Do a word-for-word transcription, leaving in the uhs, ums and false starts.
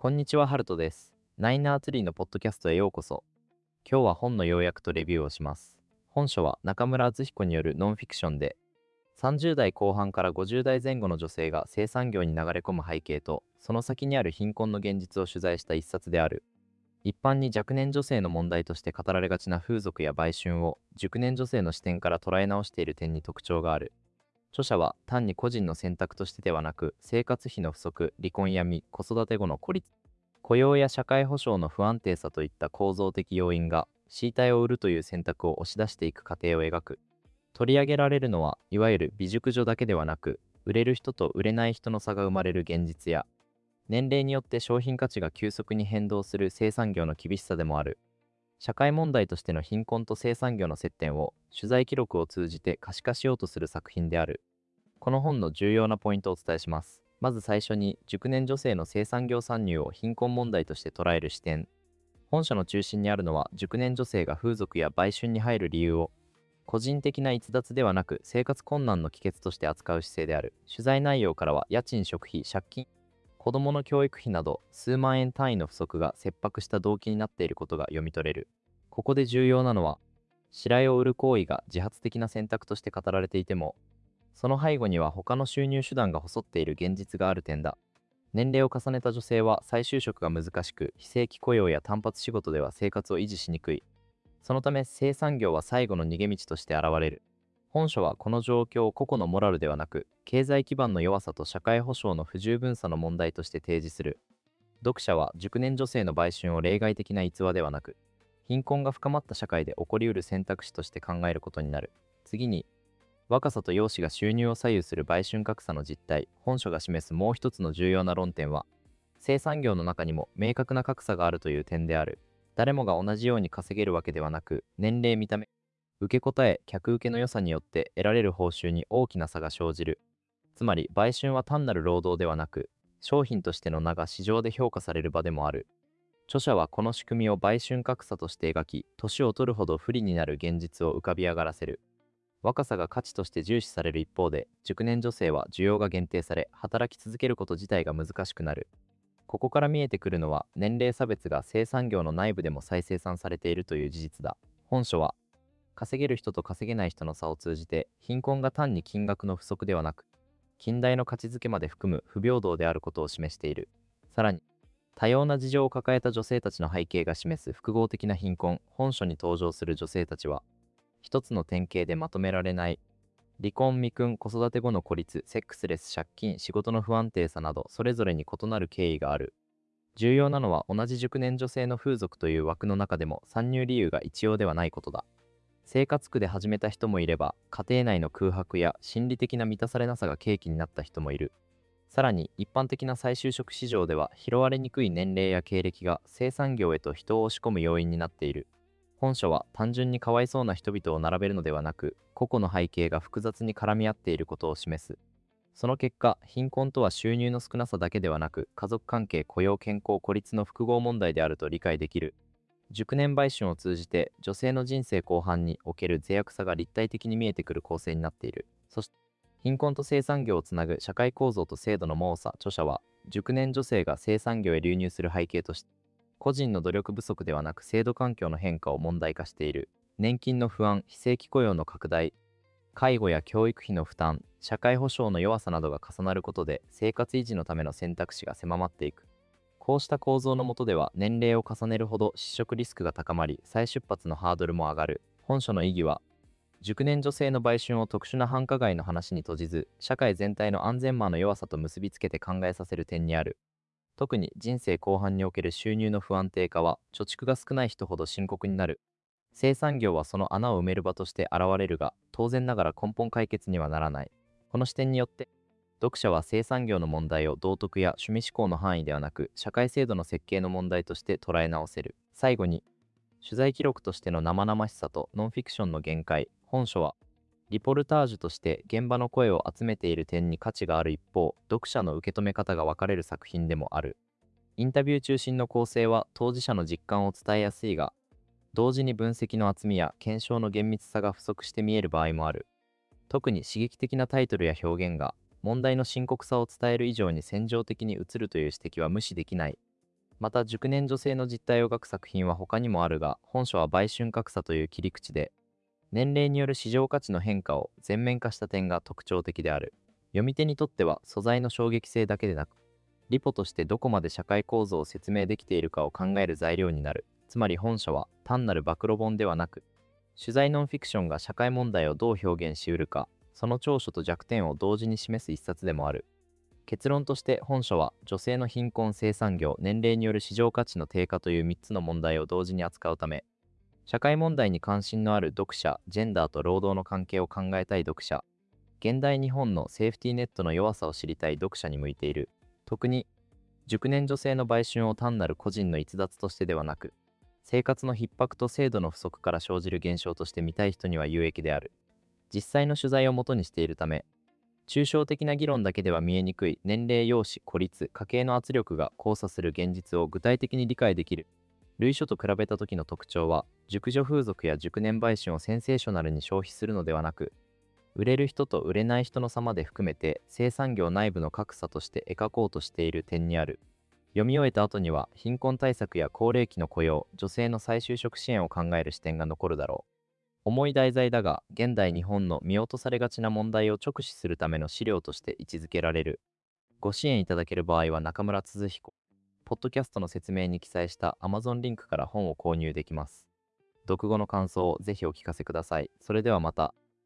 こんにちは、ハルトです。ナイナーツリーのポッドキャストへようこそ。今日は本の要約とレビューをします。本書は中村敦彦によるノンフィクションで、さんじゅう代後半からごじゅう代前後の女性が生産業に流れ込む背景と、その先にある貧困の現実を取材した一冊である。一般に若年女性の問題として語られがちな風俗や売春を熟年女性の視点から捉え直している点に特徴がある。著者は単に個人の選択としてではなく、生活費の不足、離婚や未子育て後の孤立、雇用や社会保障の不安定さといった構造的要因が身体を売るという選択を押し出していく過程を描く。取り上げられるのは、いわゆる美熟女だけではなく、売れる人と売れない人の差が生まれる現実や、年齢によって商品価値が急速に変動する生産業の厳しさでもある。社会問題としての貧困と生産業の接点を取材記録を通じて可視化しようとする作品である。この本の重要なポイントをお伝えします。まず最初に、熟年女性の生産業参入を貧困問題として捉える視点。本書の中心にあるのは、熟年女性が風俗や売春に入る理由を、個人的な逸脱ではなく生活困難の帰結として扱う姿勢である。取材内容からは、家賃、食費、借金、子供の教育費など数万円単位の不足が切迫した動機になっていることが読み取れる。ここで重要なのは、白井を売る行為が自発的な選択として語られていても、その背後には他の収入手段が細っている現実がある点だ。年齢を重ねた女性は再就職が難しく、非正規雇用や単発仕事では生活を維持しにくい。そのため生産業は最後の逃げ道として現れる。本書はこの状況を個々のモラルではなく、経済基盤の弱さと社会保障の不十分さの問題として提示する。読者は熟年女性の売春を例外的な逸話ではなく、貧困が深まった社会で起こりうる選択肢として考えることになる。次に、若さと容姿が収入を左右する売春格差の実態。本書が示すもう一つの重要な論点は、生産業の中にも明確な格差があるという点である。誰もが同じように稼げるわけではなく、年齢、見た目、受け答え、客受けの良さによって得られる報酬に大きな差が生じる。つまり、売春は単なる労働ではなく、商品としての名が市場で評価される場でもある。著者はこの仕組みを売春格差として描き、年を取るほど不利になる現実を浮かび上がらせる。若さが価値として重視される一方で、熟年女性は需要が限定され、働き続けること自体が難しくなる。ここから見えてくるのは、年齢差別が生産業の内部でも再生産されているという事実だ。本書は、稼げる人と稼げない人の差を通じて、貧困が単に金額の不足ではなく、近代の価値づけまで含む不平等であることを示している。さらに、多様な事情を抱えた女性たちの背景が示す複合的な貧困。本書に登場する女性たちは、一つの典型でまとめられない。離婚、未婚、子育て後の孤立、セックスレス、借金、仕事の不安定さなど、それぞれに異なる経緯がある。重要なのは、同じ熟年女性の風俗という枠の中でも参入理由が一様ではないことだ。生活苦で始めた人もいれば、家庭内の空白や心理的な満たされなさが契機になった人もいる。さらに、一般的な再就職市場では、拾われにくい年齢や経歴が生産業へと人を押し込む要因になっている。本書は単純にかわいそうな人々を並べるのではなく、個々の背景が複雑に絡み合っていることを示す。その結果、貧困とは収入の少なさだけではなく、家族関係、雇用、健康、孤立の複合問題であると理解できる。熟年売春を通じて、女性の人生後半における脆悪さが立体的に見えてくる構成になっている。そして、貧困と生産業をつなぐ社会構造と制度の猛者。著者は、熟年女性が生産業へ流入する背景として、個人の努力不足ではなく制度環境の変化を問題化している。年金の不安、非正規雇用の拡大、介護や教育費の負担、社会保障の弱さなどが重なることで生活維持のための選択肢が狭まっていく。こうした構造の下では、年齢を重ねるほど失職リスクが高まり、再出発のハードルも上がる。本書の意義は、熟年女性の売春を特殊な繁華街の話に閉じず、社会全体の安全網の弱さと結びつけて考えさせる点にある。特に人生後半における収入の不安定化は、貯蓄が少ない人ほど深刻になる。生産業はその穴を埋める場として現れるが、当然ながら根本解決にはならない。この視点によって、読者は生産業の問題を道徳や趣味思考の範囲ではなく、社会制度の設計の問題として捉え直せる。最後に、取材記録としての生々しさとノンフィクションの限界。本書は、リポルタージュとして現場の声を集めている点に価値がある一方、読者の受け止め方が分かれる作品でもある。インタビュー中心の構成は当事者の実感を伝えやすいが、同時に分析の厚みや検証の厳密さが不足して見える場合もある。特に刺激的なタイトルや表現が問題の深刻さを伝える以上に戦場的に映るという指摘は無視できない。 また熟年女性の実態を描く作品は他にもあるが、本書は売春格差という切り口で、年齢による市場価値の変化を全面化した点が特徴的である。読み手にとっては素材の衝撃性だけでなく、リポとしてどこまで社会構造を説明できているかを考える材料になる。つまり本書は単なる暴露本ではなく、取材ノンフィクションが社会問題をどう表現しうるか、その長所と弱点を同時に示す一冊でもある。結論として本書は女性の貧困、生産業、年齢による市場価値の低下というみっつの問題を同時に扱うため、社会問題に関心のある読者、ジェンダーと労働の関係を考えたい読者、現代日本のセーフティーネットの弱さを知りたい読者に向いている。特に、熟年女性の売春を単なる個人の逸脱としてではなく、生活の逼迫と制度の不足から生じる現象として見たい人には有益である。実際の取材をもとにしているため、抽象的な議論だけでは見えにくい年齢、容姿、孤立、家計の圧力が交差する現実を具体的に理解できる。類書と比べた時の特徴は、熟女風俗や熟年売春をセンセーショナルに消費するのではなく、売れる人と売れない人の差まで含めて生産業内部の格差として描こうとしている点にある。読み終えた後には貧困対策や高齢期の雇用、女性の再就職支援を考える視点が残るだろう。重い題材だが、現代日本の見落とされがちな問題を直視するための資料として位置づけられる。ご支援いただける場合は中村敦彦、ポッドキャストの説明に記載した Amazon リンクから本を購入できます。読後の感想をぜひお聞かせください。それではまた。